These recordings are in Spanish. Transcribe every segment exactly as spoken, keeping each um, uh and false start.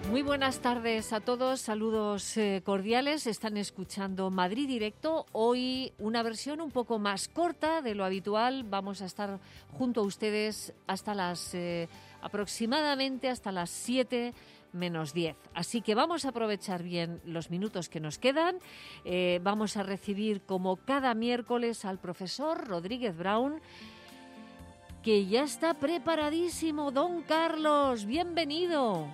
Muy buenas tardes a todos, saludos eh, cordiales. Están escuchando Madrid Directo. Hoy una versión un poco más corta de lo habitual. Vamos a estar junto a ustedes hasta las eh, aproximadamente hasta las siete menos diez. Así que vamos a aprovechar bien los minutos que nos quedan. Eh, vamos a recibir como cada miércoles al profesor Rodríguez Brown, que ya está preparadísimo. Don Carlos, bienvenido.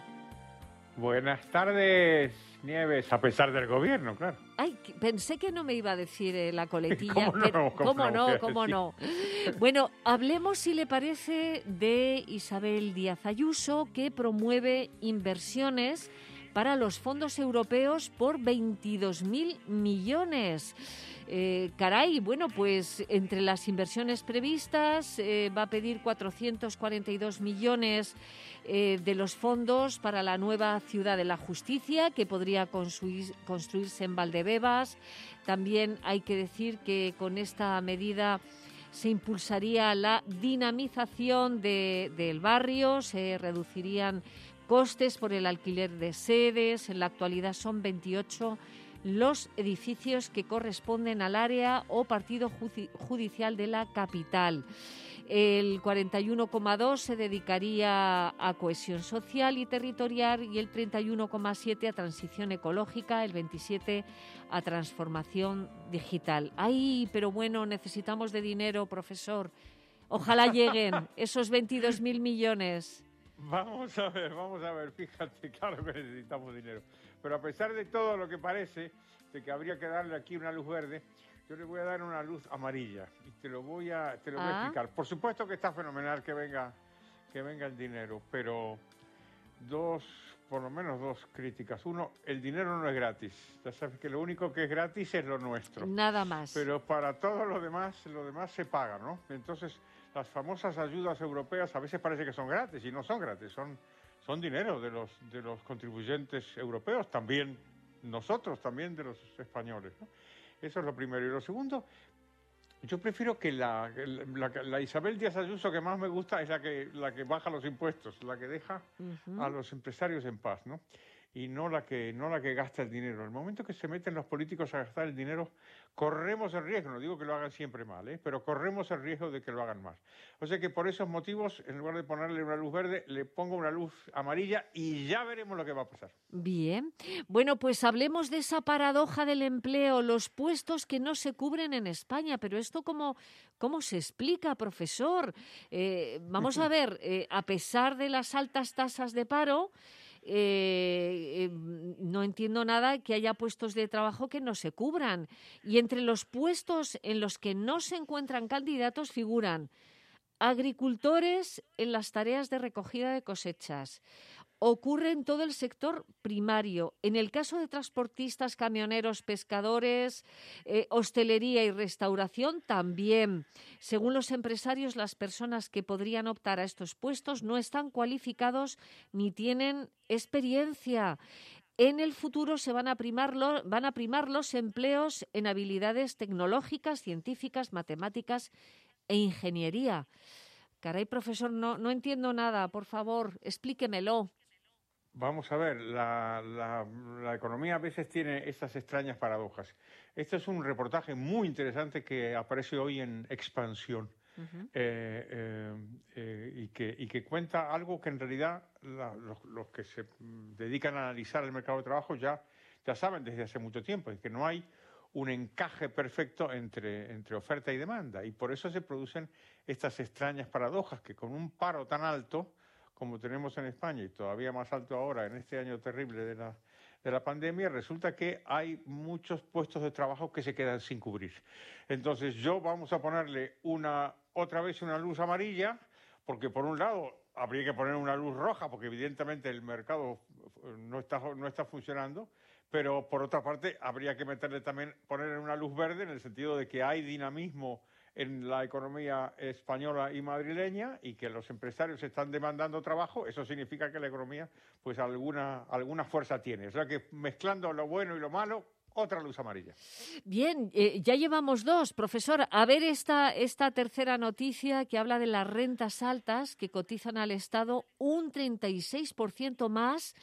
Buenas tardes, Nieves, a pesar del gobierno, claro. Ay, pensé que no me iba a decir eh, la coletilla. ¿Cómo no? Pero, ¿Cómo, ¿cómo no? no? ¿Cómo no? Bueno, hablemos, si le parece, de Isabel Díaz Ayuso, que promueve inversiones para los fondos europeos por veintidós mil millones. Eh, caray, bueno, pues entre las inversiones previstas eh, va a pedir cuatrocientos cuarenta y dos millones eh, de los fondos para la nueva Ciudad de la Justicia, que podría construir, construirse en Valdebebas. También hay que decir que con esta medida se impulsaría la dinamización de, del barrio, se reducirían costes por el alquiler de sedes. En la actualidad son veintiocho los edificios que corresponden al área o partido judicial de la capital. El cuarenta y uno coma dos se dedicaría a cohesión social y territorial y el treinta y uno coma siete a transición ecológica, el veintisiete a transformación digital. Ay, pero bueno, necesitamos de dinero, profesor. Ojalá lleguen esos veintidós mil millones. Vamos a ver, vamos a ver, fíjate, claro que necesitamos dinero. Pero a pesar de todo lo que parece, de que habría que darle aquí una luz verde, yo le voy a dar una luz amarilla y te lo voy a, te lo voy a Ah. explicar. Por supuesto que está fenomenal que venga, que venga el dinero, pero dos, por lo menos dos críticas. Uno, el dinero no es gratis. Ya sabes que lo único que es gratis es lo nuestro. Nada más. Pero para todo lo demás, lo demás se paga, ¿no? Entonces, las famosas ayudas europeas a veces parece que son gratis y no son gratis, son, son dinero de los, de los contribuyentes europeos, también nosotros, también de los españoles, ¿no? Eso es lo primero. Y lo segundo, yo prefiero que la, la, la Isabel Díaz Ayuso que más me gusta es la que, la que baja los impuestos, la que deja uh-huh. a los empresarios en paz, ¿no? Y no la que no la que gasta el dinero. En el momento que se meten los políticos a gastar el dinero, corremos el riesgo, no digo que lo hagan siempre mal, ¿eh? Pero corremos el riesgo de que lo hagan mal. O sea que por esos motivos, en lugar de ponerle una luz verde, le pongo una luz amarilla y ya veremos lo que va a pasar. Bien. Bueno, pues hablemos de esa paradoja del empleo, los puestos que no se cubren en España. Pero esto, ¿cómo, cómo se explica, profesor? Eh, vamos a ver, eh, a pesar de las altas tasas de paro, Eh, eh, no entiendo nada que haya puestos de trabajo que no se cubran. Y entre los puestos en los que no se encuentran candidatos figuran agricultores en las tareas de recogida de cosechas. Ocurre en todo el sector primario. En el caso de transportistas, camioneros, pescadores, eh, hostelería y restauración, también. Según los empresarios, las personas que podrían optar a estos puestos no están cualificados ni tienen experiencia. En el futuro se van a primar, lo, van a primar los empleos en habilidades tecnológicas, científicas, matemáticas e ingeniería. Caray, profesor, no, no entiendo nada. Por favor, explíquemelo. Vamos a ver, la, la, la economía a veces tiene estas extrañas paradojas. Este es un reportaje muy interesante que aparece hoy en Expansión uh-huh. eh, eh, eh, y, que, y que cuenta algo que en realidad la, los, los que se dedican a analizar el mercado de trabajo ya, ya saben desde hace mucho tiempo, que no hay un encaje perfecto entre, entre oferta y demanda. Y por eso se producen estas extrañas paradojas que con un paro tan alto como tenemos en España y todavía más alto ahora en este año terrible de la, de la pandemia, resulta que hay muchos puestos de trabajo que se quedan sin cubrir. Entonces yo vamos a ponerle una otra vez una luz amarilla, porque por un lado habría que poner una luz roja, porque evidentemente el mercado no está, no está funcionando, pero por otra parte habría que meterle también, poner una luz verde en el sentido de que hay dinamismo en la economía española y madrileña y que los empresarios están demandando trabajo. Eso significa que la economía pues alguna, alguna fuerza tiene. O sea que mezclando lo bueno y lo malo, otra luz amarilla. Bien, eh, ya llevamos dos, profesor. A ver esta, esta tercera noticia que habla de las rentas altas que cotizan al Estado un treinta y seis por ciento más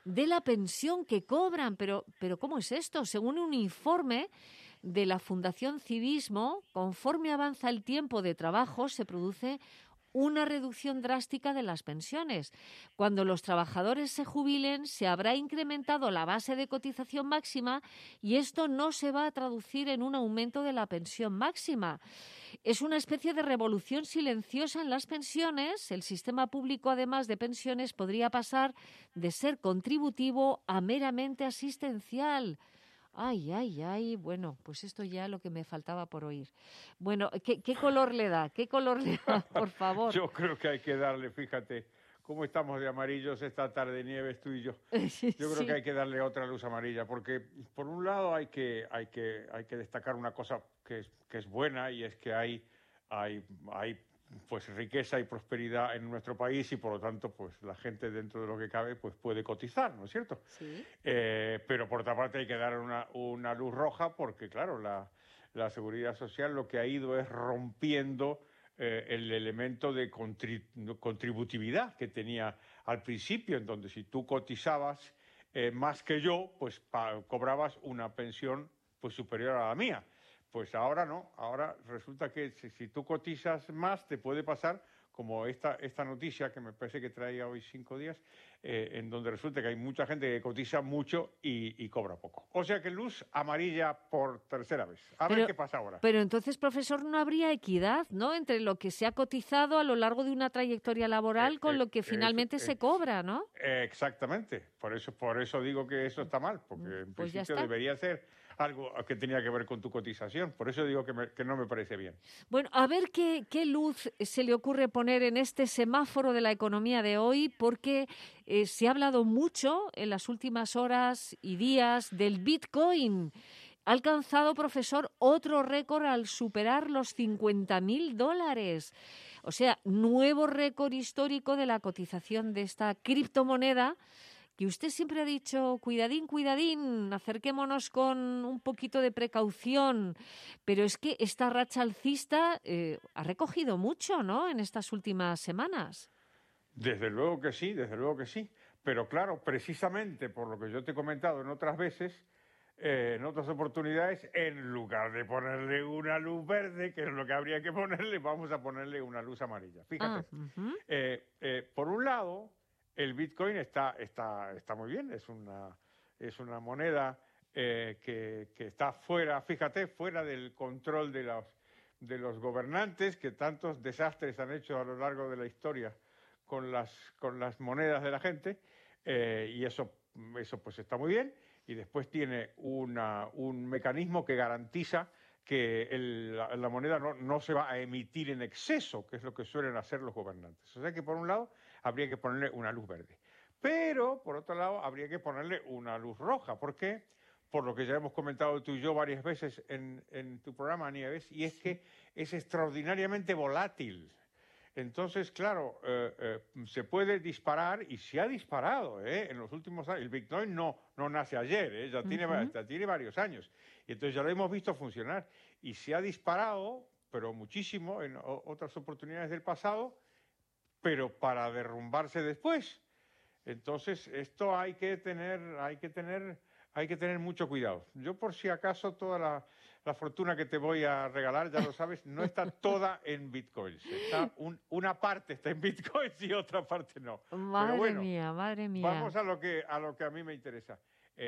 de la pensión que cobran. Pero, pero ¿cómo es esto? Según un informe de la Fundación Civismo, conforme avanza el tiempo de trabajo, se produce una reducción drástica de las pensiones. Cuando los trabajadores se jubilen, se habrá incrementado la base de cotización máxima y esto no se va a traducir en un aumento de la pensión máxima. Es una especie de revolución silenciosa en las pensiones. El sistema público, además de pensiones, podría pasar de ser contributivo a meramente asistencial. Ay, ay, ay, bueno, pues esto ya lo que me faltaba por oír. Bueno, ¿qué, qué color le da? ¿Qué color le da, por favor? Yo creo que hay que darle, fíjate, cómo estamos de amarillos esta tarde, Nieves, tú y yo. Yo creo Sí. que hay que darle otra luz amarilla, porque por un lado hay que, hay que, hay que destacar una cosa que es, que es buena, y es que hay, hay, hay pues riqueza y prosperidad en nuestro país, y por lo tanto pues la gente, dentro de lo que cabe, pues puede cotizar, ¿no es cierto? Sí. Eh, pero por otra parte hay que dar una, una luz roja, porque claro, la, la seguridad social lo que ha ido es rompiendo eh, el elemento de contri- contributividad que tenía al principio, en donde si tú cotizabas eh, más que yo, pues pa- cobrabas una pensión pues superior a la mía. Pues ahora no, ahora resulta que si, si tú cotizas más, te puede pasar como esta, esta noticia que me parece que traía hoy cinco días, eh, en donde resulta que hay mucha gente que cotiza mucho y, y cobra poco. O sea que luz amarilla por tercera vez. A Pero, ver qué pasa ahora. Pero entonces, profesor, no habría equidad, ¿no?, entre lo que se ha cotizado a lo largo de una trayectoria laboral Eh, con eh, lo que eso, finalmente eh, se cobra, ¿no? eh, exactamente. Por eso, por eso digo que eso está mal, porque en Pues ya principio está. debería ser algo que tenía que ver con tu cotización. Por eso digo que, me- que no me parece bien. Bueno, a ver qué, qué luz se le ocurre poner en este semáforo de la economía de hoy, porque eh, se ha hablado mucho en las últimas horas y días del Bitcoin. Ha alcanzado, profesor, otro récord al superar los cincuenta mil dólares. O sea, nuevo récord histórico de la cotización de esta criptomoneda, que usted siempre ha dicho, cuidadín, cuidadín, acerquémonos con un poquito de precaución. Pero es que esta racha alcista eh, ha recogido mucho, ¿no?, en estas últimas semanas. Desde luego que sí, desde luego que sí. Pero claro, precisamente por lo que yo te he comentado en otras veces, eh, en otras oportunidades, en lugar de ponerle una luz verde, que es lo que habría que ponerle, vamos a ponerle una luz amarilla. Fíjate, Ah, ujú. eh, eh, por un lado, el Bitcoin está, está, está muy bien, es una, es una moneda eh, que, que está fuera, fíjate, fuera del control de los, de los gobernantes, que tantos desastres han hecho a lo largo de la historia con las, con las monedas de la gente, eh, y eso, eso pues está muy bien. Y después tiene una, un mecanismo que garantiza que el, la, la moneda no, no se va a emitir en exceso, que es lo que suelen hacer los gobernantes. O sea que por un lado habría que ponerle una luz verde. Pero por otro lado habría que ponerle una luz roja. ¿Por qué? Por lo que ya hemos comentado tú y yo varias veces en, en tu programa, Nieves, y es que es extraordinariamente volátil. Entonces, claro, eh, eh, se puede disparar, y se ha disparado ¿eh? en los últimos años. El Bitcoin no, no nace ayer, ¿eh? ya, tiene, Ujú. ya tiene varios años. Y entonces ya lo hemos visto funcionar. Y se ha disparado, pero muchísimo, en o- otras oportunidades del pasado, pero para derrumbarse después. Entonces, esto hay que tener, hay que tener, hay que tener mucho cuidado. Yo, por si acaso, toda la, la fortuna que te voy a regalar, ya lo sabes, no está toda en bitcoins. Está un- una parte está en bitcoins y otra parte no. Pero Madre bueno, mía, madre mía. vamos a lo que a lo que a mí me interesa.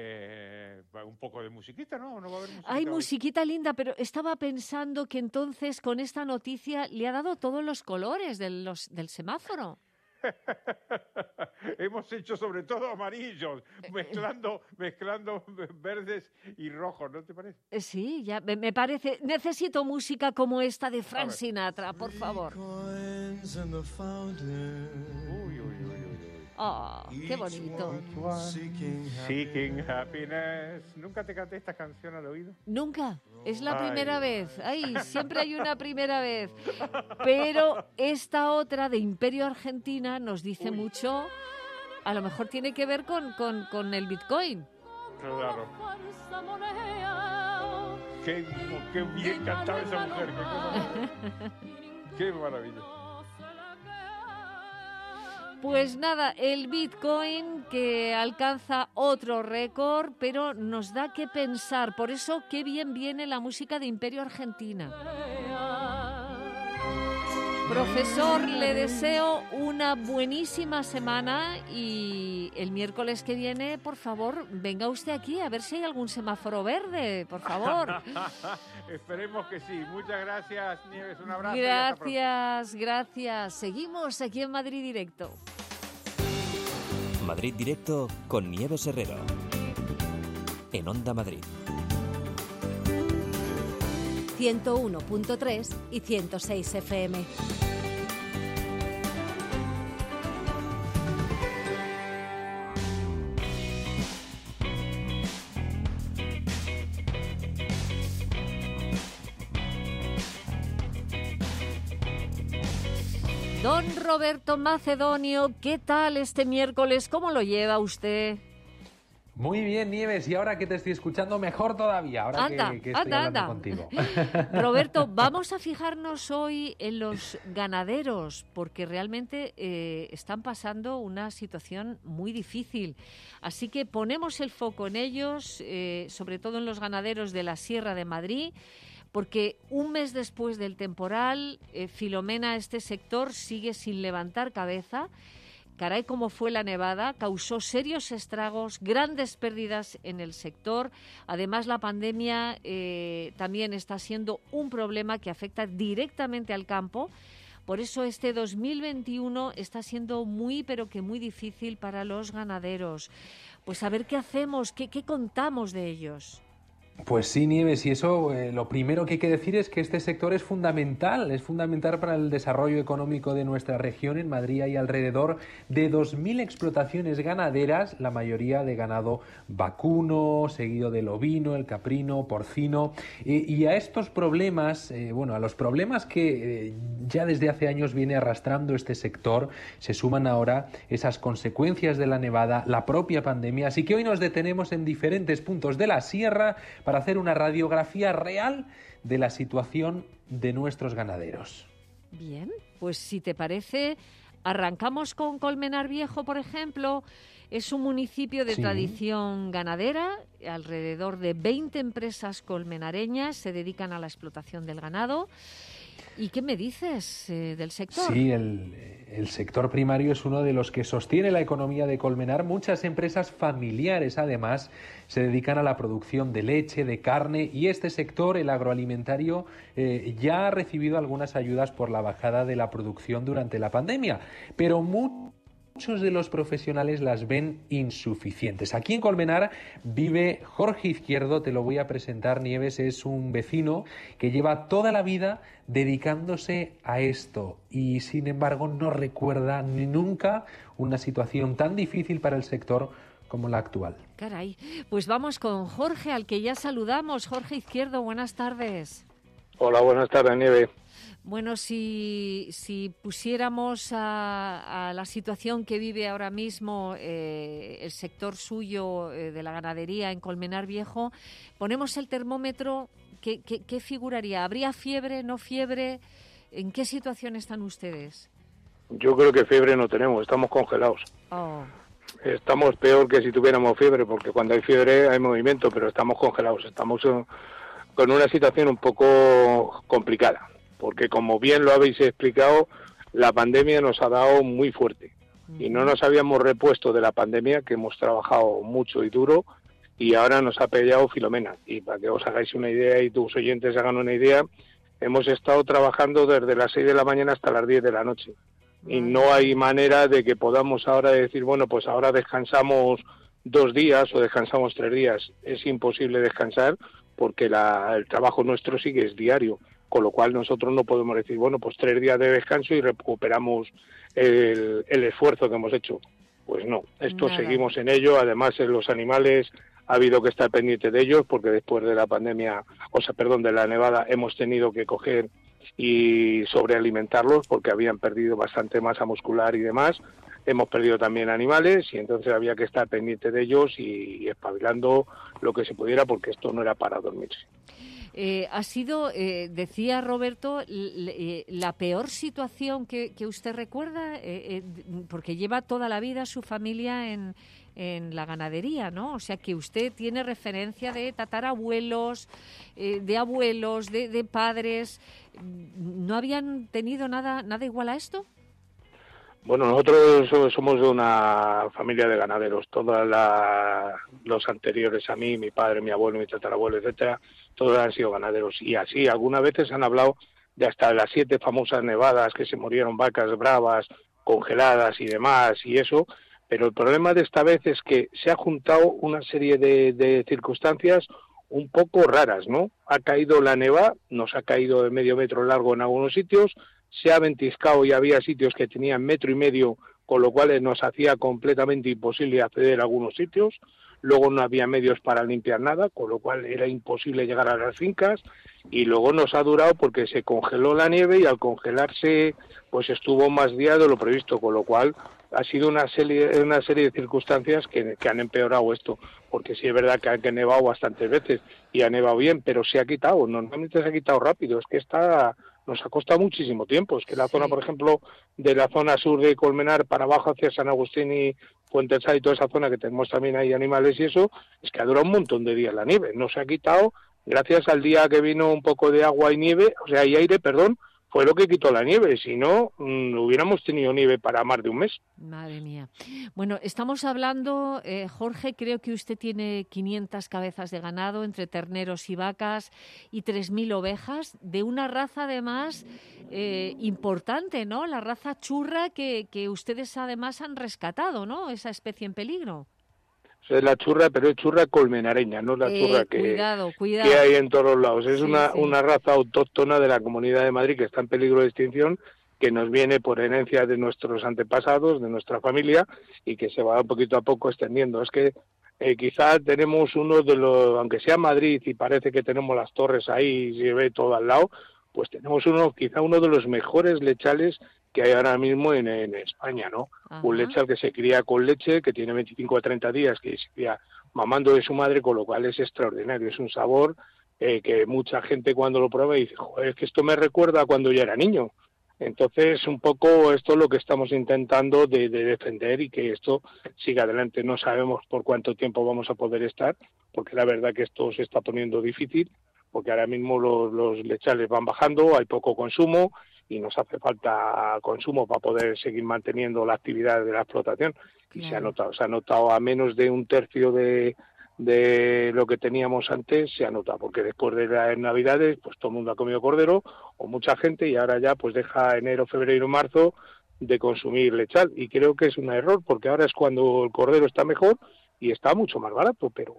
Eh, un poco de musiquita, ¿no? ¿No va a haber musiquita Hay hoy? musiquita linda, pero estaba pensando que entonces con esta noticia le ha dado todos los colores del, los- del semáforo. Hemos hecho sobre todo amarillos, mezclando, mezclando verdes y rojos, ¿no te parece? Eh, Sí, ya me, me parece. Necesito música como esta de A Frank ver. Sinatra, por favor. Coins in the fountain, Uy, uy, uy, uy, uy. Oh, qué bonito. each one seeking Seeking happiness. ¿Nunca te canté esta canción al oído? Nunca. Es la Ay. primera vez. Ay, siempre hay una primera vez. Pero esta otra de Imperio Argentina nos dice Uy. mucho. A lo mejor tiene que ver con, con, con el Bitcoin. Claro. Qué, qué bien cantaba esa mujer. Qué, cosa más- qué maravilla. Pues nada, el Bitcoin que alcanza otro récord, pero nos da que pensar. Por eso, qué bien viene la música de Imperio Argentina. Profesor, le deseo una buenísima semana y el miércoles que viene, por favor, venga usted aquí a ver si hay algún semáforo verde, por favor. Esperemos que sí. Muchas gracias, Nieves. Un abrazo. Gracias, gracias. Seguimos aquí en Madrid Directo. Madrid Directo con Nieves Herrero. En Onda Madrid. ciento uno punto tres y ciento seis F M. Don Roberto Macedonio, ¿qué tal este miércoles? ¿Cómo lo lleva usted? Muy bien, Nieves, y ahora que te estoy escuchando mejor todavía, ahora anda, que, que estoy anda, hablando anda. contigo. Roberto, vamos a fijarnos hoy en los ganaderos, porque realmente eh, están pasando una situación muy difícil. Así que ponemos el foco en ellos, eh, sobre todo en los ganaderos de la Sierra de Madrid, porque un mes después del temporal, eh, Filomena, este sector sigue sin levantar cabeza. Caray, cómo fue la nevada, causó serios estragos, grandes pérdidas en el sector. Además, la pandemia eh, también está siendo un problema que afecta directamente al campo. Por eso este dos mil veintiuno está siendo muy, pero que muy difícil para los ganaderos. Pues a ver qué hacemos, qué, qué contamos de ellos. Pues sí, Nieves, y eso eh, lo primero que hay que decir es que este sector es fundamental, es fundamental para el desarrollo económico de nuestra región. En Madrid hay alrededor de dos mil explotaciones ganaderas, la mayoría de ganado vacuno, seguido del ovino, el caprino, porcino, eh, y a estos problemas, eh, bueno, a los problemas que eh, ya desde hace años viene arrastrando este sector, se suman ahora esas consecuencias de la nevada, la propia pandemia, así que hoy nos detenemos en diferentes puntos de la sierra para hacer una radiografía real de la situación de nuestros ganaderos. Bien, pues si te parece, arrancamos con Colmenar Viejo, por ejemplo. Es un municipio de sí. tradición ganadera, alrededor de veinte empresas colmenareñas se dedican a la explotación del ganado. ¿Y qué me dices eh, del sector? Sí, el, el sector primario es uno de los que sostiene la economía de Colmenar. Muchas empresas familiares, además, se dedican a la producción de leche, de carne, y este sector, el agroalimentario, eh, ya ha recibido algunas ayudas por la bajada de la producción durante la pandemia, pero muchos Muchos de los profesionales las ven insuficientes. Aquí en Colmenar vive Jorge Izquierdo, te lo voy a presentar, Nieves, es un vecino que lleva toda la vida dedicándose a esto y sin embargo no recuerda ni nunca una situación tan difícil para el sector como la actual. Caray, pues vamos con Jorge, al que ya saludamos. Jorge Izquierdo, buenas tardes. Hola, buenas tardes, Nieves. Bueno, si, si pusiéramos a, a la situación que vive ahora mismo eh, el sector suyo eh, de la ganadería en Colmenar Viejo, ponemos el termómetro, ¿qué, qué, qué figuraría? ¿Habría fiebre, no fiebre? ¿En qué situación están ustedes? Yo creo que fiebre no tenemos, estamos congelados. Oh. Estamos peor que si tuviéramos fiebre, porque cuando hay fiebre hay movimiento, pero estamos congelados. Estamos uh, con una situación un poco complicada. Porque como bien lo habéis explicado, la pandemia nos ha dado muy fuerte y no nos habíamos repuesto de la pandemia, que hemos trabajado mucho y duro, y ahora nos ha pillado Filomena. Y para que os hagáis una idea y tus oyentes hagan una idea, hemos estado trabajando desde las seis de la mañana hasta las diez de la noche. Y no hay manera de que podamos ahora decir, bueno, pues ahora descansamos dos días o descansamos tres días. Es imposible descansar porque la, el trabajo nuestro sigue es diario. Con lo cual nosotros no podemos decir, bueno, pues tres días de descanso y recuperamos el, el esfuerzo que hemos hecho. Pues no, esto Nada. seguimos en ello. Además, en los animales ha habido que estar pendiente de ellos porque después de la pandemia, o sea, perdón, de la nevada, hemos tenido que coger y sobrealimentarlos porque habían perdido bastante masa muscular y demás. Hemos perdido también animales y entonces había que estar pendiente de ellos y, y espabilando lo que se pudiera porque esto no era para dormirse. Eh, ha sido, eh, decía Roberto, l- eh, la peor situación que, que usted recuerda, eh, eh, porque lleva toda la vida su familia en, en la ganadería, ¿no? O sea, que usted tiene referencia de tatarabuelos, eh, de abuelos, de, de padres. ¿No habían tenido nada, nada igual a esto? Bueno, nosotros somos de una familia de ganaderos. Todos los anteriores a mí, mi padre, mi abuelo, mi tatarabuelo, etcétera, todos han sido ganaderos. Y así, algunas veces han hablado de hasta las siete famosas nevadas que se murieron vacas bravas, congeladas y demás, y eso. Pero el problema de esta vez es que se ha juntado una serie de, de circunstancias un poco raras, ¿no? Ha caído la neva, nos ha caído de medio metro largo en algunos sitios, se ha ventiscado y había sitios que tenían metro y medio, con lo cual nos hacía completamente imposible acceder a algunos sitios. Luego no había medios para limpiar nada, con lo cual era imposible llegar a las fincas. Y luego nos ha durado porque se congeló la nieve y al congelarse pues estuvo más días de lo previsto, con lo cual ha sido una serie, una serie de circunstancias que, que han empeorado esto, porque sí es verdad que ha que nevado bastantes veces y ha nevado bien, pero se ha quitado, normalmente se ha quitado rápido, es que está, nos ha costado muchísimo tiempo, es que la zona, por ejemplo, de la zona sur de Colmenar para abajo hacia San Agustín y Fuentesal y toda esa zona que tenemos también ahí animales y eso, es que ha durado un montón de días la nieve, no se ha quitado, gracias al día que vino un poco de agua y nieve, o sea, y aire, perdón, fue lo que quitó la nieve, si no, mmm, hubiéramos tenido nieve para más de un mes. Madre mía. Bueno, estamos hablando, eh, Jorge, creo que usted tiene quinientas cabezas de ganado entre terneros y vacas y tres mil ovejas, de una raza además eh, importante, ¿no? La raza churra que, que ustedes además han rescatado, ¿no? Esa especie en peligro. Es la churra, pero es churra colmenareña, no la Eh, churra que, cuidado, cuidado. que hay en todos lados. Es Sí, una, sí. una raza autóctona de la Comunidad de Madrid que está en peligro de extinción, que nos viene por herencia de nuestros antepasados, de nuestra familia, y que se va poquito a poco extendiendo. Es que eh, quizás tenemos uno de los, aunque sea Madrid y parece que tenemos las torres ahí y se ve todo al lado, pues tenemos uno, quizá uno de los mejores lechales que hay ahora mismo en, en España, ¿no? Ajá. Un lechal que se cría con leche, que tiene veinticinco a treinta días, que se cría mamando de su madre, con lo cual es extraordinario. Es un sabor eh, que mucha gente cuando lo prueba dice, joder, es que esto me recuerda a cuando yo era niño. Entonces, un poco esto es lo que estamos intentando de, de defender y que esto siga adelante. No sabemos por cuánto tiempo vamos a poder estar, porque la verdad que esto se está poniendo difícil, porque ahora mismo los, los lechales van bajando, hay poco consumo y nos hace falta consumo para poder seguir manteniendo la actividad de la explotación. Y Claro. se ha notado, se ha notado a menos de un tercio de, de lo que teníamos antes, se ha notado, porque después de las Navidades, pues todo el mundo ha comido cordero, o mucha gente, y ahora ya pues deja enero, febrero, marzo de consumir lechal. Y creo que es un error, porque ahora es cuando el cordero está mejor y está mucho más barato, pero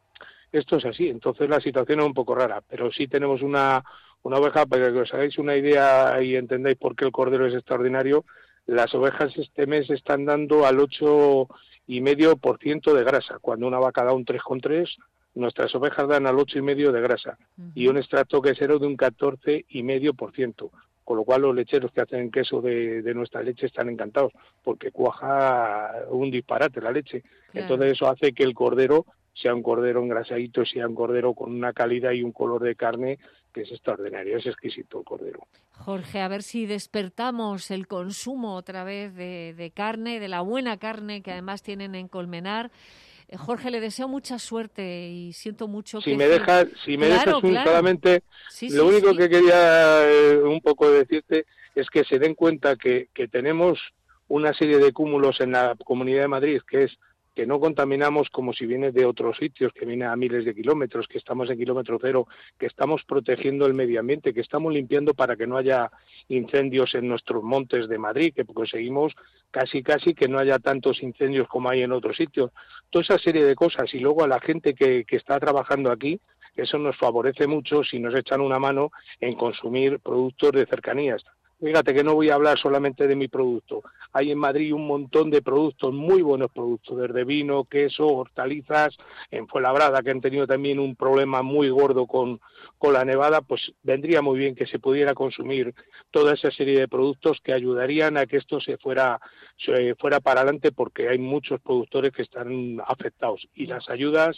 esto es así. Entonces la situación es un poco rara, pero sí tenemos una, una oveja, para que os hagáis una idea y entendáis por qué el cordero es extraordinario. Las ovejas este mes están dando al ocho y medio por ciento de grasa, cuando una vaca da un tres coma tres, nuestras ovejas dan al ocho y medio de grasa, uh-huh. y un extracto quesero de un catorce y medio por ciento, con lo cual los lecheros que hacen queso de, de nuestra leche están encantados, porque cuaja un disparate la leche. Claro. Entonces eso hace que el cordero sea un cordero engrasadito, sea un cordero con una calidad y un color de carne que es extraordinario, es exquisito el cordero. Jorge, a ver si despertamos el consumo otra vez de, de carne, de la buena carne que además tienen en Colmenar. Eh, Jorge, le deseo mucha suerte y siento mucho si que... Me dejas, si me claro, dejas un, claro. solamente, sí, lo sí, único sí. que quería eh, un poco decirte es que se den cuenta que, que tenemos una serie de cúmulos en la Comunidad de Madrid, que es que no contaminamos como si viene de otros sitios, que viene a miles de kilómetros, que estamos en kilómetro cero, que estamos protegiendo el medio ambiente, que estamos limpiando para que no haya incendios en nuestros montes de Madrid, que conseguimos casi casi que no haya tantos incendios como hay en otros sitios. Toda esa serie de cosas, y luego a la gente que, que está trabajando aquí, eso nos favorece mucho si nos echan una mano en consumir productos de cercanías. Fíjate que no voy a hablar solamente de mi producto. Hay en Madrid un montón de productos, muy buenos productos, desde vino, queso, hortalizas, en Fuenlabrada, que han tenido también un problema muy gordo con, con la nevada, pues vendría muy bien que se pudiera consumir toda esa serie de productos que ayudarían a que esto se fuera, se fuera para adelante, porque hay muchos productores que están afectados. Y las ayudas,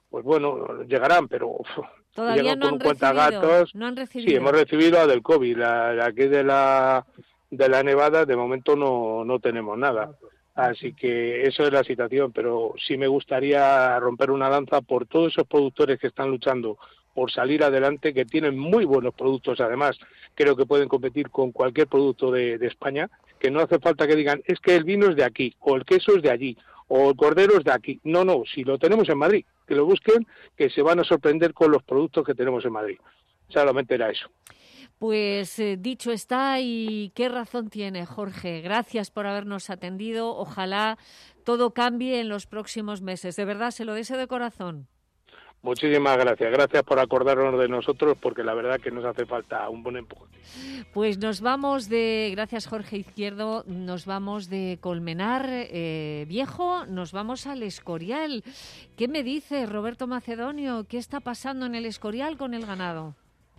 pues bueno, llegarán, pero uf, Todavía llegan no con han un cuentagatos. recibido, no han recibido. Sí, hemos recibido la del COVID, la, la aquí de la de la Nevada, de momento no, no tenemos nada. Así que eso es la situación, pero sí me gustaría romper una lanza por todos esos productores que están luchando por salir adelante, que tienen muy buenos productos, además creo que pueden competir con cualquier producto de, de España, que no hace falta que digan, es que el vino es de aquí, o el queso es de allí, o el cordero es de aquí. No, no, si lo tenemos en Madrid, que lo busquen, que se van a sorprender con los productos que tenemos en Madrid. Solamente era eso. Pues eh, dicho está, y qué razón tiene Jorge. Gracias por habernos atendido. Ojalá todo cambie en los próximos meses. De verdad, se lo deseo de corazón. Muchísimas gracias. Gracias por acordarnos de nosotros, porque la verdad que nos hace falta un buen empuje. Pues nos vamos de, gracias Jorge Izquierdo, nos vamos de Colmenar eh, Viejo, nos vamos al Escorial. ¿Qué me dice Roberto Macedonio? ¿Qué está pasando en el Escorial con el ganado?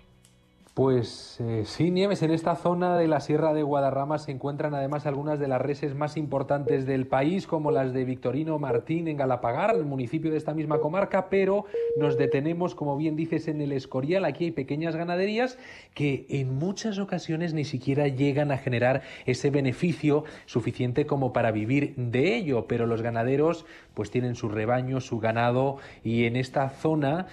Pues eh, sí, Nieves, en esta zona de la Sierra de Guadarrama se encuentran además algunas de las reses más importantes del país, como las de Victorino Martín en Galapagar, el municipio de esta misma comarca, pero nos detenemos, como bien dices, en el Escorial. Aquí hay pequeñas ganaderías que en muchas ocasiones ni siquiera llegan a generar ese beneficio suficiente como para vivir de ello, pero los ganaderos pues tienen su rebaño, su ganado, y en esta zona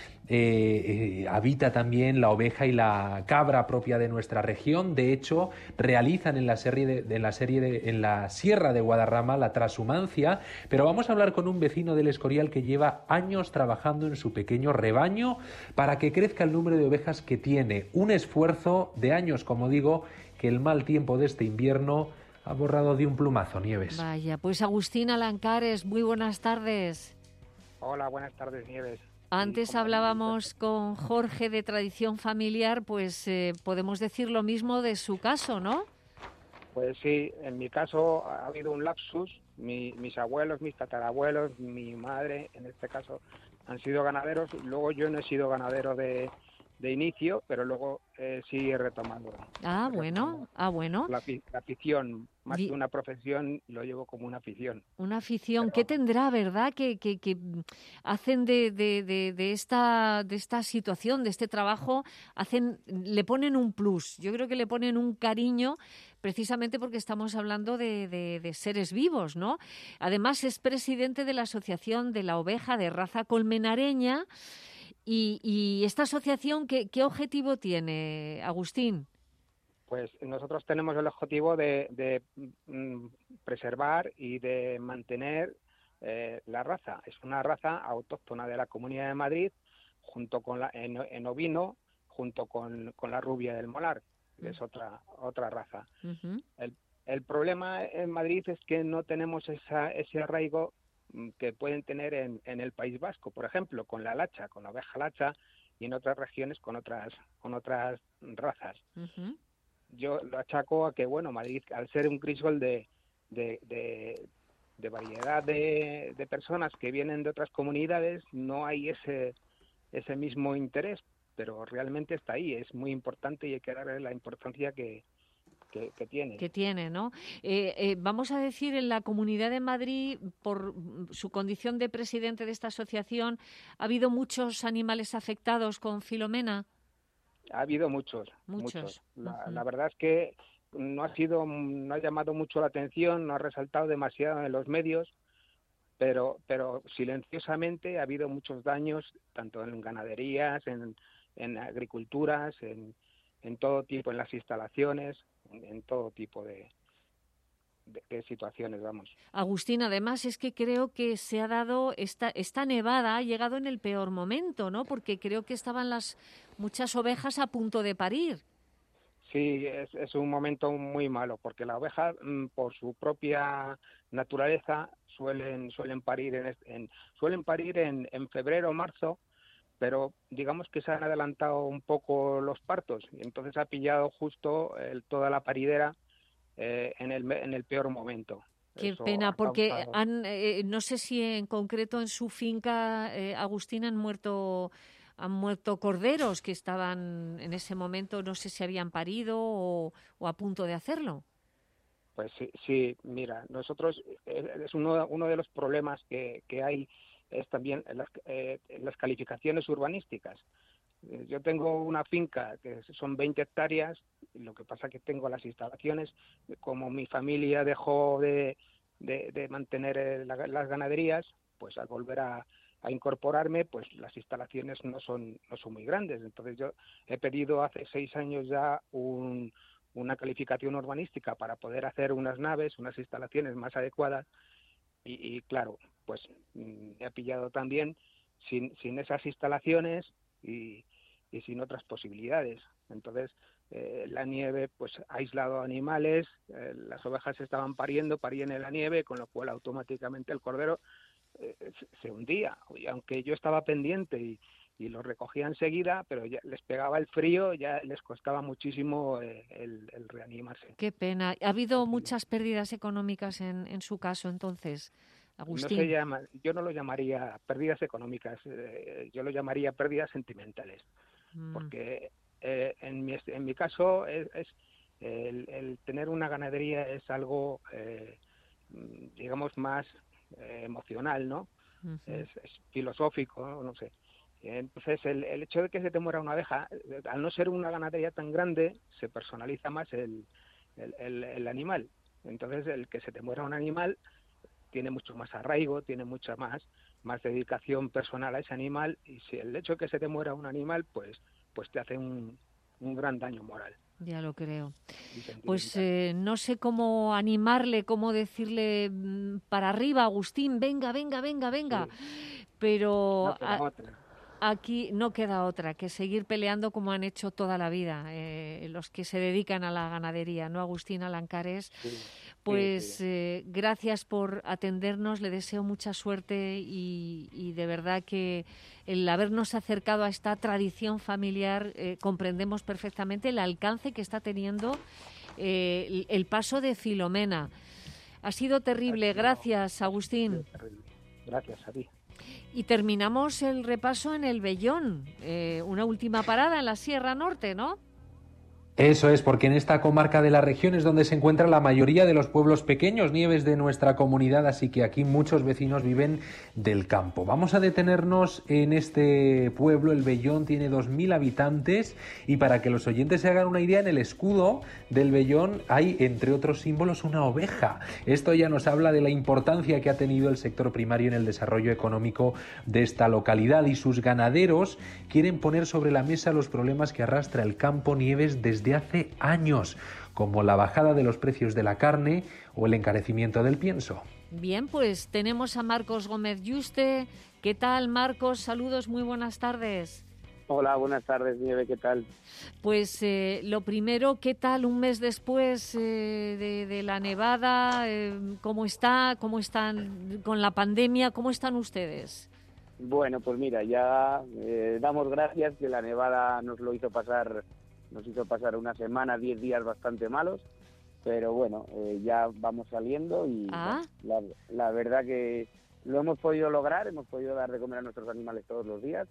Eh, eh, habita también la oveja y la cabra propia de nuestra región. De hecho, realizan en la serie de, de la serie de, en la Sierra de Guadarrama la trashumancia, pero vamos a hablar con un vecino del Escorial que lleva años trabajando en su pequeño rebaño para que crezca el número de ovejas que tiene. Un esfuerzo de años, como digo, que el mal tiempo de este invierno ha borrado de un plumazo, Nieves. Vaya, pues Agustín Alancares, muy buenas tardes. Hola, buenas tardes, Nieves. Antes hablábamos con Jorge de tradición familiar, pues eh, podemos decir lo mismo de su caso, ¿no? Pues sí, en mi caso ha habido un lapsus. Mi, mis abuelos, mis tatarabuelos, mi madre, en este caso, han sido ganaderos. Luego yo no he sido ganadero de, de inicio, pero luego eh, sí he retomado. Ah, bueno, ah, bueno. La, la afición, más Di- que una profesión, lo llevo como una afición. Una afición, Pero ¿qué vamos. tendrá, verdad, que, que, que hacen de, de, de, de esta, de esta situación, de este trabajo, hacen, le ponen un plus? Yo creo que le ponen un cariño, precisamente porque estamos hablando de, de, de seres vivos, ¿no? Además, es presidente de la Asociación de la Oveja de Raza Colmenareña. Y, y esta asociación, ¿qué, qué objetivo tiene, Agustín? Pues nosotros tenemos el objetivo de, de mm, preservar y de mantener eh, la raza. Es una raza autóctona de la Comunidad de Madrid, junto con la en, en ovino, junto con, con la rubia del molar, que es otra otra raza. Uh-huh. El, el problema en Madrid es que no tenemos esa, ese arraigo mm, que pueden tener en, en el País Vasco, por ejemplo, con la lacha, con la oveja lacha, y en otras regiones con otras con otras razas. Uh-huh. Yo lo achaco a que, bueno, Madrid, al ser un crisol de, de, de, de variedad de, de personas que vienen de otras comunidades, no hay ese, ese mismo interés, pero realmente está ahí, es muy importante y hay que darle la importancia que, que, que tiene. Que tiene, ¿no? Eh, eh, vamos a decir, en la Comunidad de Madrid, por su condición de presidente de esta asociación, ¿ha habido muchos animales afectados con Filomena? Ha habido muchos, Muchos. muchos. La, Uh-huh. la verdad es que no ha sido, no ha llamado mucho la atención, no ha resaltado demasiado en los medios, pero, pero silenciosamente ha habido muchos daños, tanto en ganaderías, en, en agriculturas, en, en todo tipo, en las instalaciones, en, en todo tipo de, de, de situaciones, vamos. Agustín, además es que creo que se ha dado, esta, esta nevada ha llegado en el peor momento, ¿no? Porque creo que estaban las muchas ovejas a punto de parir. Sí, es, es un momento muy malo, porque la oveja, por su propia naturaleza, suelen suelen parir en, en suelen parir en, en febrero o marzo, pero digamos que se han adelantado un poco los partos y entonces ha pillado justo el, toda la paridera eh, en el en el peor momento. Qué Eso pena, ha porque causado... han, eh, no sé si en concreto en su finca, eh, Agustín, han muerto han muerto corderos que estaban en ese momento, no sé si habían parido o, o a punto de hacerlo. Pues sí, sí, mira, nosotros es uno, uno de los problemas que, que hay es también en las, eh, en las calificaciones urbanísticas. Eh, yo tengo una finca que son veinte hectáreas, y lo que pasa que tengo las instalaciones, como mi familia dejó de, de, de mantener eh, la, las ganaderías, pues al volver a, a incorporarme, pues las instalaciones no son no son muy grandes. Entonces yo he pedido hace seis años ya un, una calificación urbanística para poder hacer unas naves, unas instalaciones más adecuadas, y, y claro, pues me ha pillado también sin, sin esas instalaciones y, y sin otras posibilidades. Entonces eh, la nieve pues ha aislado animales, eh, las ovejas estaban pariendo, parían en la nieve, con lo cual automáticamente el cordero eh, se, se hundía. Y aunque yo estaba pendiente y, y los recogía enseguida, pero ya les pegaba el frío, ya les costaba muchísimo eh, el, el reanimarse. Qué pena. ¿Ha habido muchas pérdidas económicas en, en su caso entonces, Agustín? No se llama, yo no lo llamaría pérdidas económicas, eh, yo lo llamaría pérdidas sentimentales, mm. porque eh, en, mi, en mi caso es, es el, el tener una ganadería es algo, eh, digamos, más eh, emocional, ¿no? Uh-huh. Es, es filosófico, ¿no? No sé. Entonces, el, el hecho de que se te muera una abeja, al no ser una ganadería tan grande, se personaliza más el, el, el, el animal. Entonces, el que se te muera un animal tiene mucho más arraigo, tiene mucha más, más dedicación personal a ese animal, y si el hecho de que se te muera un animal, pues, pues te hace un, un gran daño moral. Ya lo creo. Pues eh, no sé cómo animarle, cómo decirle para arriba, Agustín, venga, venga, venga, venga, sí. Pero... No queda otra. Aquí no queda otra que seguir peleando como han hecho toda la vida eh, los que se dedican a la ganadería, ¿no, Agustín Alancares? Sí, pues sí, sí. Eh, gracias por atendernos, le deseo mucha suerte y, y de verdad que el habernos acercado a esta tradición familiar eh, comprendemos perfectamente el alcance que está teniendo eh, el, el paso de Filomena. Ha sido terrible, gracias, Agustín. Gracias a ti. Y terminamos el repaso en el Vellón, eh, una última parada en la Sierra Norte, ¿no? Eso es, porque en esta comarca de la región es donde se encuentra la mayoría de los pueblos pequeños, Nieves, de nuestra comunidad, así que aquí muchos vecinos viven del campo. Vamos a detenernos en este pueblo, el Vellón tiene dos mil habitantes, y para que los oyentes se hagan una idea, en el escudo del Vellón hay, entre otros símbolos, una oveja. Esto ya nos habla de la importancia que ha tenido el sector primario en el desarrollo económico de esta localidad, y sus ganaderos quieren poner sobre la mesa los problemas que arrastra el campo, Nieves, desde de hace años, como la bajada de los precios de la carne o el encarecimiento del pienso. Bien, pues tenemos a Marcos Gómez Yuste. ¿Qué tal, Marcos? Saludos, muy buenas tardes. Hola, buenas tardes, Nieve, ¿qué tal? Pues eh, lo primero, ¿qué tal un mes después eh, de, de la nevada? Eh, ¿Cómo está? ¿Cómo están con la pandemia? ¿Cómo están ustedes? Bueno, pues mira, ya eh, damos gracias que la nevada nos lo hizo pasar Nos hizo pasar una semana, diez días bastante malos, pero bueno, eh, ya vamos saliendo y ¿Ah? la, la verdad que lo hemos podido lograr, hemos podido dar de comer a nuestros animales todos los días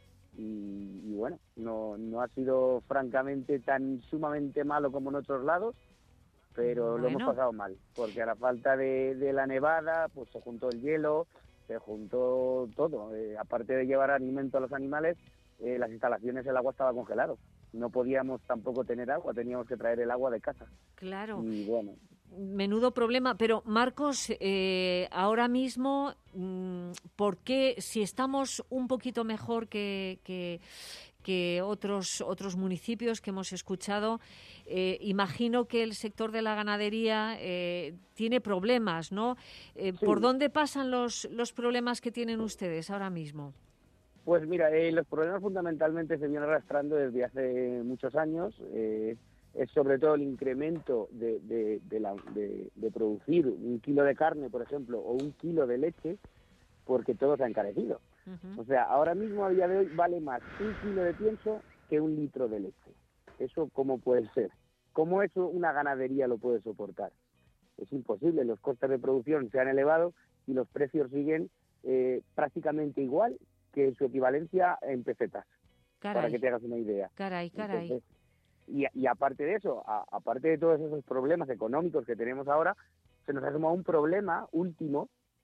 y, y bueno, no, no ha sido francamente tan sumamente malo como en otros lados, pero bueno, lo hemos pasado mal, porque a la falta de, de la nevada, pues se juntó el hielo, se juntó todo, eh, aparte de llevar alimento a los animales, eh, las instalaciones, el agua estaba congelado. No podíamos tampoco tener agua, teníamos que traer el agua de casa. Claro. Y bueno. Menudo problema. Pero, Marcos, eh, ahora mismo, ¿por qué, si estamos un poquito mejor que, que, que otros, otros municipios que hemos escuchado, eh, imagino que el sector de la ganadería eh, tiene problemas, ¿no? Eh, sí. ¿Por dónde pasan los, los problemas que tienen ustedes ahora mismo? Pues mira, eh, los problemas fundamentalmente se vienen arrastrando desde hace muchos años. Eh, es sobre todo el incremento de, de, de, la, de, de producir un kilo de carne, por ejemplo, o un kilo de leche, porque todo se ha encarecido. Uh-huh. O sea, ahora mismo, a día de hoy, vale más un kilo de pienso que un litro de leche. ¿Eso cómo puede ser? ¿Cómo eso una ganadería lo puede soportar? Es imposible, los costes de producción se han elevado y los precios siguen eh, prácticamente igual que su equivalencia en pesetas, caray, para que te hagas una idea. Caray, caray. Entonces, y, y aparte de eso, a, aparte de todos esos problemas económicos que tenemos ahora, se nos ha sumado un problema último, que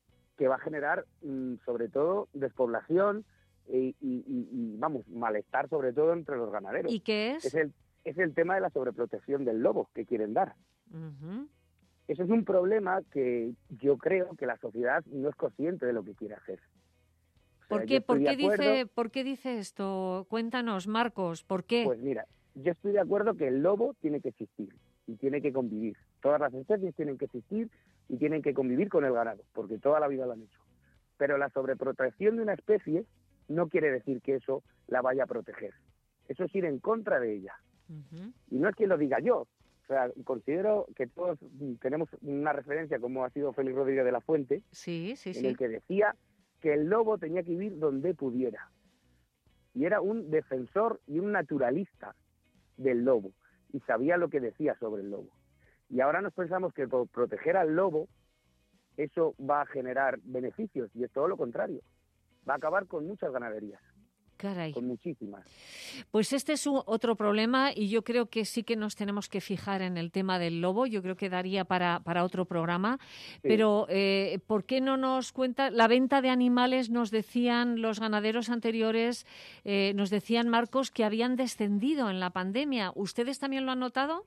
que va a generar, mmm, sobre todo, despoblación y, y, y, y, vamos, malestar, sobre todo, entre los ganaderos. ¿Y qué es? Es el, es el tema de la sobreprotección del lobo que quieren dar. Uh-huh. Eso es un problema que yo creo que la sociedad no es consciente de lo que quiere hacer. O sea, ¿Por qué, ¿por qué dice, ¿por qué dice esto? Cuéntanos, Marcos, ¿por qué? Pues mira, yo estoy de acuerdo que el lobo tiene que existir y tiene que convivir. Todas las especies tienen que existir y tienen que convivir con el ganado, porque toda la vida lo han hecho. Pero la sobreprotección de una especie no quiere decir que eso la vaya a proteger. Eso es ir en contra de ella. Uh-huh. Y no es que lo diga yo. O sea, considero que todos tenemos una referencia, como ha sido Félix Rodríguez de la Fuente, sí, sí, en sí. el que decía que el lobo tenía que vivir donde pudiera. Y era un defensor y un naturalista del lobo. Y sabía lo que decía sobre el lobo. Y ahora nos pensamos que por proteger al lobo, eso va a generar beneficios. Y es todo lo contrario. Va a acabar con muchas ganaderías. Caray. Con muchísimas. Pues este es un, otro problema y yo creo que sí que nos tenemos que fijar en el tema del lobo. Yo creo que daría para, para otro programa. Sí. Pero, eh, ¿por qué no nos cuenta? La venta de animales, nos decían los ganaderos anteriores, eh, nos decían, Marcos, que habían descendido en la pandemia. ¿Ustedes también lo han notado?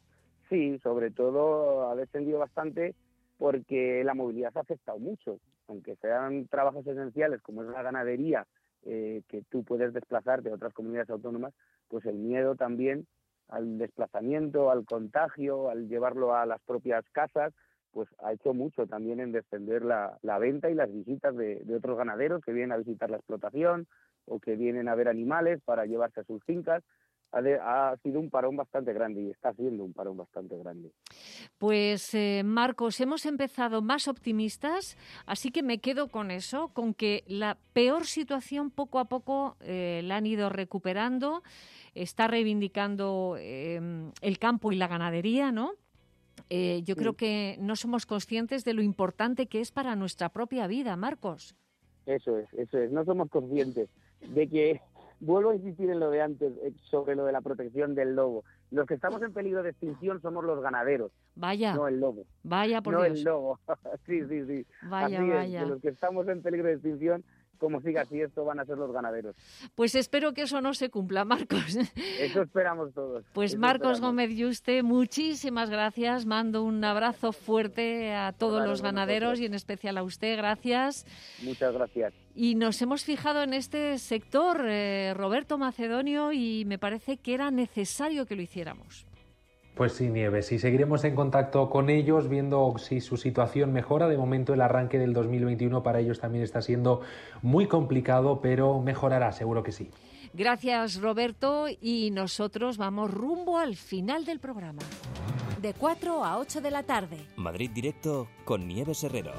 Sí, sobre todo ha descendido bastante porque la movilidad ha afectado mucho. Aunque sean trabajos esenciales como es la ganadería, Eh, que tú puedes desplazarte a otras comunidades autónomas, pues el miedo también al desplazamiento, al contagio, al llevarlo a las propias casas, pues ha hecho mucho también en descender la, la venta y las visitas de, de otros ganaderos que vienen a visitar la explotación o que vienen a ver animales para llevarse a sus fincas. Ha, de, ha sido un parón bastante grande y está siendo un parón bastante grande. Pues, eh, Marcos, hemos empezado más optimistas, así que me quedo con eso, con que la peor situación poco a poco eh, la han ido recuperando, está reivindicando eh, el campo y la ganadería, ¿no? Eh, yo sí. creo que no somos conscientes de lo importante que es para nuestra propia vida, Marcos. Eso es, eso es, no somos conscientes de que... Vuelvo a insistir en lo de antes, sobre lo de la protección del lobo. Los que estamos en peligro de extinción somos los ganaderos. Vaya. No el lobo. Vaya, por no Dios. el lobo. sí, sí, sí. Vaya, así vaya. Es, que los que estamos en peligro de extinción, como siga así, esto van a ser los ganaderos. Pues espero que eso no se cumpla, Marcos. Eso esperamos todos. Pues eso Marcos esperamos. Gómez Yuste, muchísimas gracias. Mando un abrazo fuerte a todos claro, los ganaderos nosotros. y en especial a usted. Gracias. Muchas gracias. Y nos hemos fijado en este sector, eh, Roberto Macedonio, y me parece que era necesario que lo hiciéramos. Pues sí, Nieves, y seguiremos en contacto con ellos viendo si su situación mejora. De momento el arranque del dos mil veintiuno para ellos también está siendo muy complicado, pero mejorará, seguro que sí. Gracias, Roberto, y nosotros vamos rumbo al final del programa. De cuatro a ocho de la tarde. Madrid Directo con Nieves Herrero.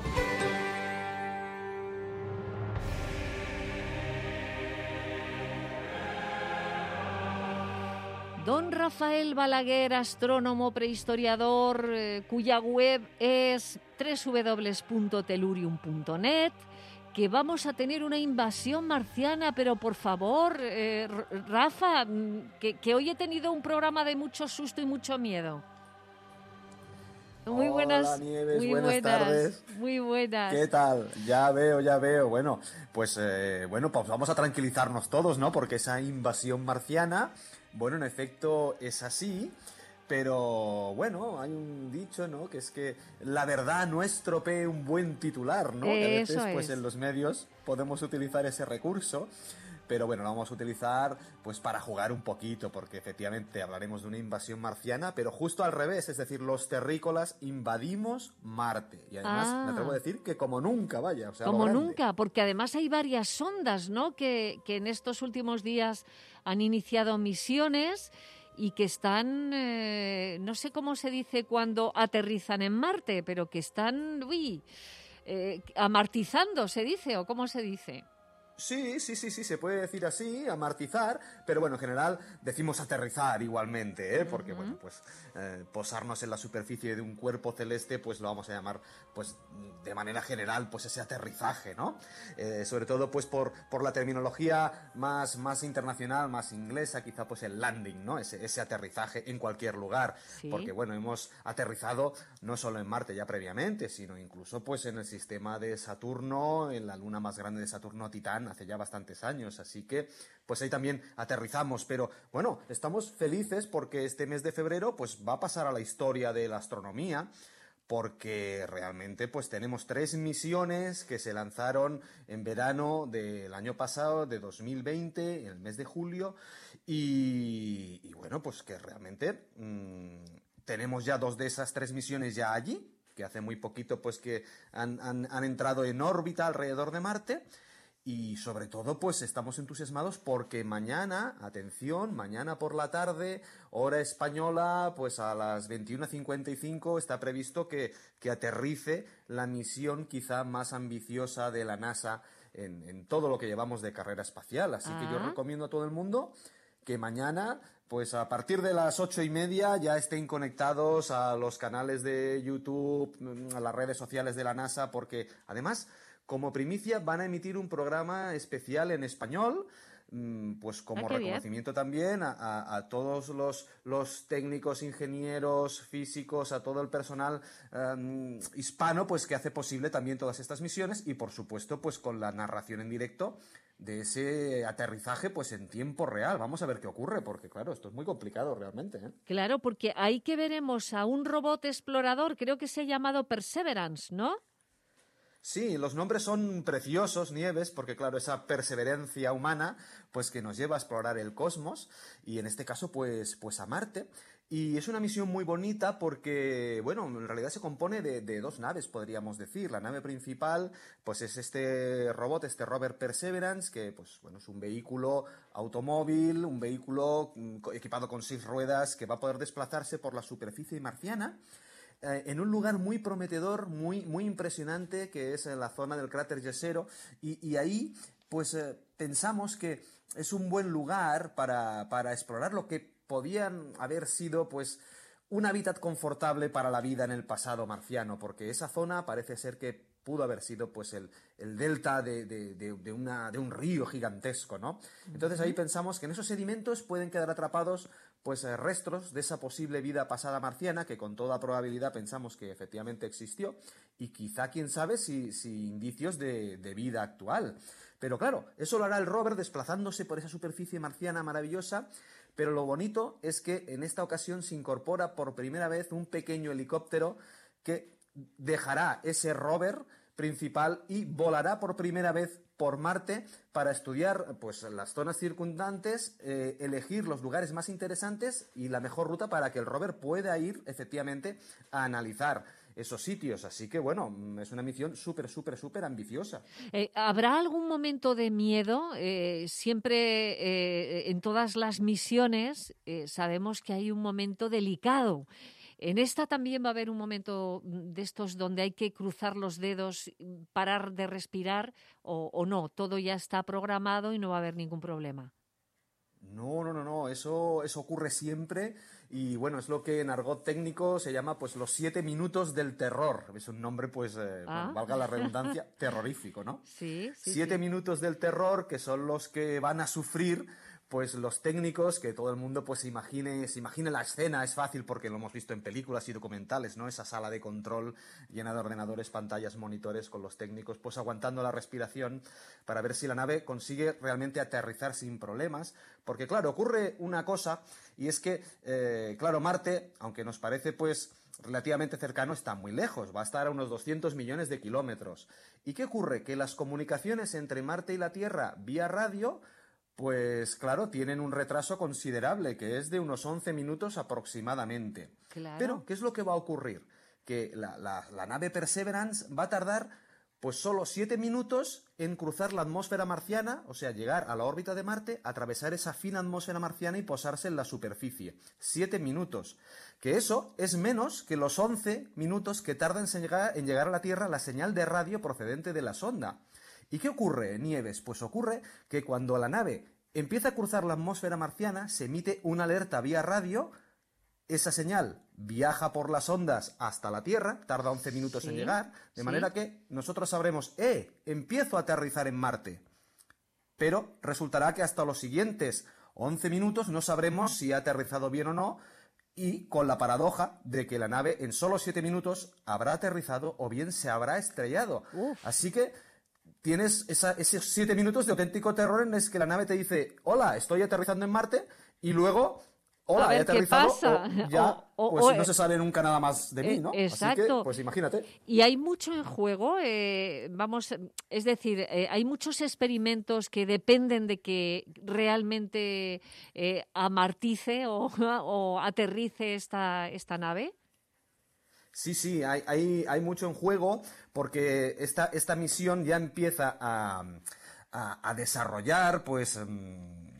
Don Rafael Balaguer, astrónomo prehistoriador, eh, cuya web es doble u doble u doble u punto telurium punto net, que vamos a tener una invasión marciana, pero por favor, eh, Rafa, que, que hoy he tenido un programa de mucho susto y mucho miedo. Muy buenas, Hola, Nieves, muy buenas buenas, tardes. muy buenas. ¿Qué tal? Ya veo, ya veo. Bueno, pues eh, bueno, pues vamos a tranquilizarnos todos, ¿no? Porque esa invasión marciana, bueno, en efecto es así, pero bueno, hay un dicho, ¿no? Que es que la verdad no estropee un buen titular, ¿no? Que a veces, Eso pues es. en los medios podemos utilizar ese recurso. Pero bueno, lo vamos a utilizar pues para jugar un poquito, porque efectivamente hablaremos de una invasión marciana, pero justo al revés, es decir, los terrícolas invadimos Marte. Y además Ah. me atrevo a decir que como nunca, vaya, o sea, Como algo grande. nunca, porque además hay varias sondas, ¿no? Que, que en estos últimos días han iniciado misiones y que están, eh, no sé cómo se dice cuando aterrizan en Marte, pero que están, uy, eh, amartizando, ¿se dice? ¿O cómo se dice? Sí, sí, sí, sí, se puede decir así, amartizar, pero bueno, en general decimos aterrizar igualmente, ¿eh? Porque, uh-huh. bueno, pues eh, posarnos en la superficie de un cuerpo celeste, pues lo vamos a llamar, pues de manera general, pues ese aterrizaje, ¿no? Eh, sobre todo, pues por, por la terminología más, más internacional, más inglesa, quizá pues el landing, ¿no? Ese, ese aterrizaje en cualquier lugar, ¿sí? Porque, bueno, hemos aterrizado no solo en Marte ya previamente, sino incluso pues en el sistema de Saturno, en la luna más grande de Saturno, Titán, hace ya bastantes años, así que pues ahí también aterrizamos, pero bueno, estamos felices porque este mes de febrero pues va a pasar a la historia de la astronomía, porque realmente pues tenemos tres misiones que se lanzaron en verano del año pasado, de dos mil veinte, en el mes de julio, y, y bueno, pues que realmente mmm, tenemos ya dos de esas tres misiones ya allí, que hace muy poquito pues que han, han, han entrado en órbita alrededor de Marte. Y sobre todo, pues estamos entusiasmados porque mañana, atención, mañana por la tarde, hora española, pues a las veintiuna cincuenta y cinco está previsto que, que aterrice la misión quizá más ambiciosa de la NASA en, en todo lo que llevamos de carrera espacial. Así ah. que yo recomiendo a todo el mundo que mañana, pues a partir de las ocho y media ya estén conectados a los canales de YouTube, a las redes sociales de la NASA, porque además, como primicia, van a emitir un programa especial en español, pues como ah, reconocimiento bien. también a, a, a todos los, los técnicos, ingenieros, físicos, a todo el personal um, hispano, pues que hace posible también todas estas misiones y, por supuesto, pues con la narración en directo de ese aterrizaje pues en tiempo real. Vamos a ver qué ocurre, porque claro, esto es muy complicado realmente, ¿eh? Claro, porque ahí que veremos a un robot explorador, creo que se ha llamado Perseverance, ¿no? Sí, los nombres son preciosos, Nieves, porque claro, esa perseverancia humana pues que nos lleva a explorar el cosmos y en este caso pues, pues a Marte. Y es una misión muy bonita porque, bueno, en realidad se compone de, de dos naves, podríamos decir. La nave principal pues es este robot, este rover Perseverance, que pues bueno, es un vehículo automóvil, un vehículo equipado con seis ruedas que va a poder desplazarse por la superficie marciana, en un lugar muy prometedor, muy, muy impresionante, que es en la zona del cráter Jezero, y, y ahí pues eh, pensamos que es un buen lugar para, para explorar lo que podían haber sido pues un hábitat confortable para la vida en el pasado marciano, porque esa zona parece ser que pudo haber sido pues el, el delta de, de, de, de, una, de un río gigantesco, ¿no? Entonces ahí pensamos que en esos sedimentos pueden quedar atrapados pues eh, restos de esa posible vida pasada marciana, que con toda probabilidad pensamos que efectivamente existió, y quizá, quién sabe, si, si indicios de, de vida actual. Pero claro, eso lo hará el rover desplazándose por esa superficie marciana maravillosa, pero lo bonito es que en esta ocasión se incorpora por primera vez un pequeño helicóptero que dejará ese rover principal y volará por primera vez por Marte para estudiar pues las zonas circundantes, eh, elegir los lugares más interesantes y la mejor ruta para que el rover pueda ir efectivamente a analizar esos sitios. Así que, bueno, es una misión súper, súper, súper ambiciosa. Eh, ¿Habrá algún momento de miedo? Eh, siempre eh, en todas las misiones eh, sabemos que hay un momento delicado. ¿En esta también va a haber un momento de estos donde hay que cruzar los dedos, parar de respirar o, o no? ¿Todo ya está programado y no va a haber ningún problema? No, no, no, no. Eso, eso ocurre siempre y bueno, es lo que en argot técnico se llama pues los siete minutos del terror. Es un nombre pues, eh, ah. bueno, valga la redundancia, terrorífico, ¿no? Sí, sí. Siete sí. minutos del terror que son los que van a sufrir pues los técnicos, que todo el mundo pues se imagine, se imagine la escena. Es fácil porque lo hemos visto en películas y documentales, ¿no? Esa sala de control llena de ordenadores, pantallas, monitores, con los técnicos pues aguantando la respiración para ver si la nave consigue realmente aterrizar sin problemas. Porque claro, ocurre una cosa, y es que, eh, claro, Marte, aunque nos parece pues relativamente cercano, está muy lejos, va a estar a unos doscientos millones de kilómetros. ¿Y qué ocurre? Que las comunicaciones entre Marte y la Tierra vía radio, pues claro, tienen un retraso considerable, que es de unos once minutos aproximadamente. Claro. Pero, ¿qué es lo que va a ocurrir? Que la, la, la nave Perseverance va a tardar pues solo siete minutos en cruzar la atmósfera marciana, o sea, llegar a la órbita de Marte, atravesar esa fina atmósfera marciana y posarse en la superficie. Siete minutos. Que eso es menos que los once minutos que tarda en llegar, en llegar a la Tierra la señal de radio procedente de la sonda. ¿Y qué ocurre, Nieves? Pues ocurre que cuando la nave empieza a cruzar la atmósfera marciana, se emite una alerta vía radio. Esa señal viaja por las ondas hasta la Tierra, tarda once minutos sí, en llegar, de sí. manera que nosotros sabremos, ¡eh! Empiezo a aterrizar en Marte. Pero resultará que hasta los siguientes once minutos no sabremos si ha aterrizado bien o no, y con la paradoja de que la nave en solo siete minutos habrá aterrizado o bien se habrá estrellado. Uf. Así que tienes esa, esos siete minutos de auténtico terror en los que la nave te dice, hola, estoy aterrizando en Marte, y luego... Hola, he aterrizado, o ya o, o, pues o, no se sabe nunca nada más de mí, ¿no? Exacto. Así que, pues imagínate. Y hay mucho en juego, eh, vamos, es decir, eh, hay muchos experimentos que dependen de que realmente eh, amartice o, o aterrice esta, esta nave. Sí, sí, hay, hay, hay mucho en juego porque esta, esta misión ya empieza a, a, a desarrollar, pues... Um,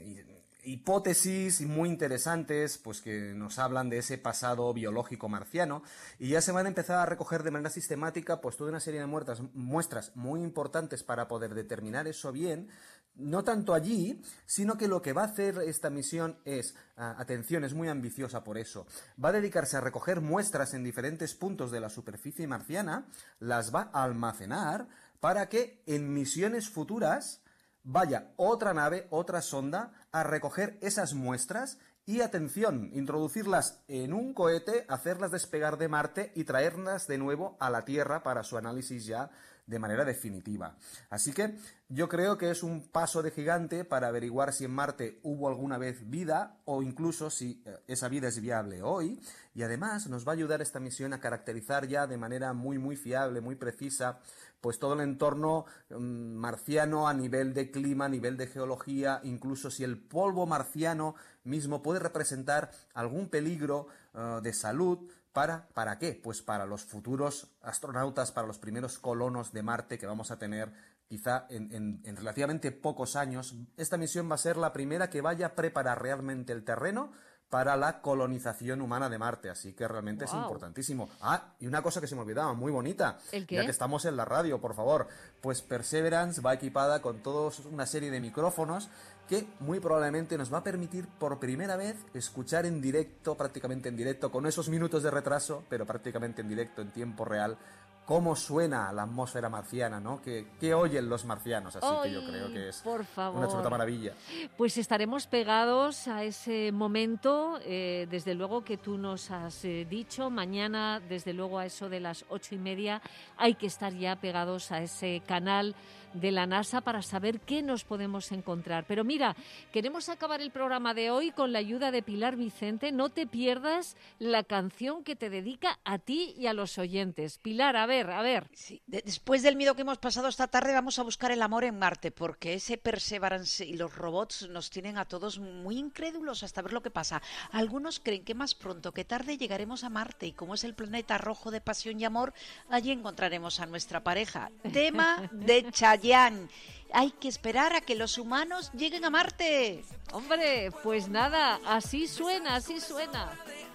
hipótesis muy interesantes, pues que nos hablan de ese pasado biológico marciano, y ya se van a empezar a recoger de manera sistemática pues toda una serie de muestras, muestras muy importantes para poder determinar eso bien, no tanto allí, sino que lo que va a hacer esta misión es, uh, atención, es muy ambiciosa por eso, va a dedicarse a recoger muestras en diferentes puntos de la superficie marciana, las va a almacenar para que en misiones futuras vaya otra nave, otra sonda, a recoger esas muestras y, atención, introducirlas en un cohete, hacerlas despegar de Marte y traerlas de nuevo a la Tierra para su análisis ya de manera definitiva. Así que yo creo que es un paso de gigante para averiguar si en Marte hubo alguna vez vida o incluso si esa vida es viable hoy, y además nos va a ayudar esta misión a caracterizar ya de manera muy muy fiable, muy precisa, pues todo el entorno um, marciano a nivel de clima, a nivel de geología, incluso si el polvo marciano mismo puede representar algún peligro uh, de salud. ¿Para, ¿Para qué? Pues para los futuros astronautas, para los primeros colonos de Marte que vamos a tener quizá en, en, en relativamente pocos años. Esta misión va a ser la primera que vaya a preparar realmente el terreno para la colonización humana de Marte, así que realmente wow. es importantísimo. Ah, y una cosa que se me olvidaba, muy bonita, ¿El qué? Ya que estamos en la radio, por favor, pues Perseverance va equipada con toda una serie de micrófonos que muy probablemente nos va a permitir por primera vez escuchar en directo, prácticamente en directo, con esos minutos de retraso, pero prácticamente en directo, en tiempo real, cómo suena la atmósfera marciana, ¿no? Que, que oyen los marcianos, así ¡Ay, que yo creo que es por favor! Una absoluta maravilla. Pues estaremos pegados a ese momento, eh, desde luego que tú nos has eh, dicho, mañana desde luego a eso de las ocho y media hay que estar ya pegados a ese canal de la NASA para saber qué nos podemos encontrar. Pero mira, queremos acabar el programa de hoy con la ayuda de Pilar Vicente. No te pierdas la canción que te dedica a ti y a los oyentes. Pilar, a ver, a ver. Sí, de, después del miedo que hemos pasado esta tarde, vamos a buscar el amor en Marte, porque ese Perseverance y los robots nos tienen a todos muy incrédulos hasta ver lo que pasa. Algunos creen que más pronto que tarde llegaremos a Marte, y como es el planeta rojo de pasión y amor, allí encontraremos a nuestra pareja. Tema de Chayanne. Hay que esperar a que los humanos lleguen a Marte. Hombre, pues nada, así suena, así suena.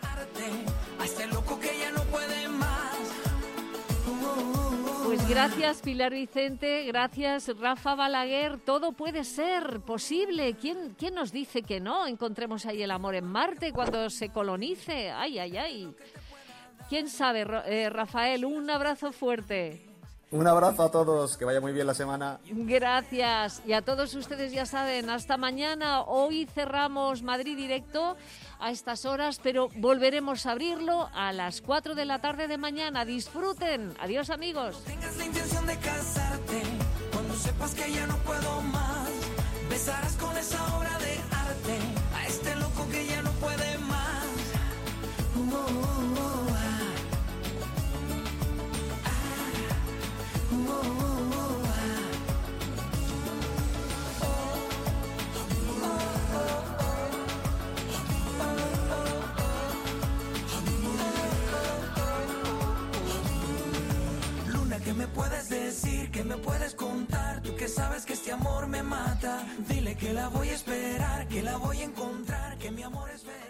Pues gracias, Pilar Vicente, gracias, Rafa Balaguer. Todo puede ser posible. ¿Quién, quién nos dice que no encontremos ahí el amor en Marte cuando se colonice? Ay, ay, ay. ¿Quién sabe, eh, Rafael? Un abrazo fuerte. Un abrazo a todos, que vaya muy bien la semana. Gracias. Y a todos ustedes ya saben, hasta mañana. Hoy cerramos Madrid Directo a estas horas, pero volveremos a abrirlo a las cuatro de la tarde de mañana. Disfruten. Adiós, amigos. Tengas la intención de casarte, cuando sepas que ya no puedo más, besarás con esa obra de arte a este loco que ya no puede más. Uh, uh, uh, ah. Luna, ¿qué me puedes decir? ¿Qué me puedes contar? Tú que sabes que este amor me mata. Dile que la voy a esperar, que la voy a encontrar, que mi amor es